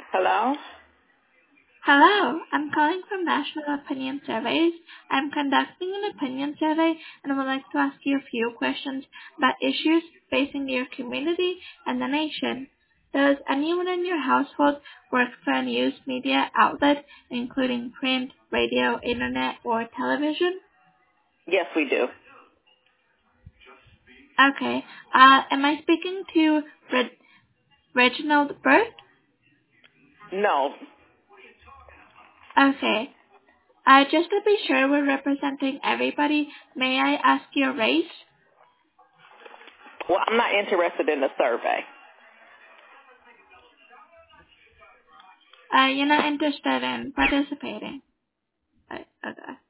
Hello? Hello, I'm calling from National Opinion Surveys. I'm conducting an opinion survey and would like to ask you a few questions about issues facing your community and the nation. Does anyone in your household work for a news media outlet, including print, radio, internet, or television? Yes, we do. Okay. Am I speaking to Reginald Burt? No. Okay. Just to be sure we're representing everybody, may I ask your race? Well, I'm not interested in the survey. You're not interested in participating. Okay.